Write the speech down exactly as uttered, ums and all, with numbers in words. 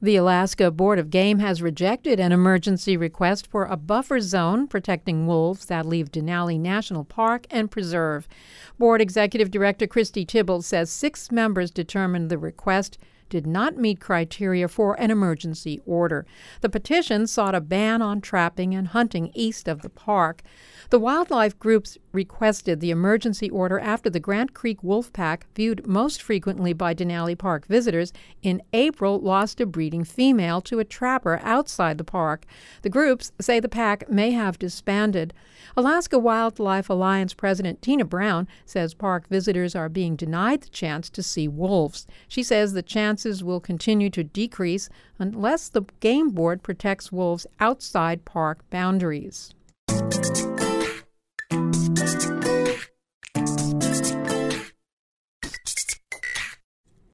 The Alaska Board of Game has rejected an emergency request for a buffer zone protecting wolves that leave Denali National Park and Preserve. Board Executive Director Christy Tibble says six members determined the request did not meet criteria for an emergency order. The petition sought a ban on trapping and hunting east of the park. The wildlife groups requested the emergency order after the Grant Creek wolf pack, viewed most frequently by Denali Park visitors, in April lost a breeding female to a trapper outside the park. The groups say the pack may have disbanded. Alaska Wildlife Alliance President Tina Brown says park visitors are being denied the chance to see wolves. She says the chances will continue to decrease unless the Game Board protects wolves outside park boundaries.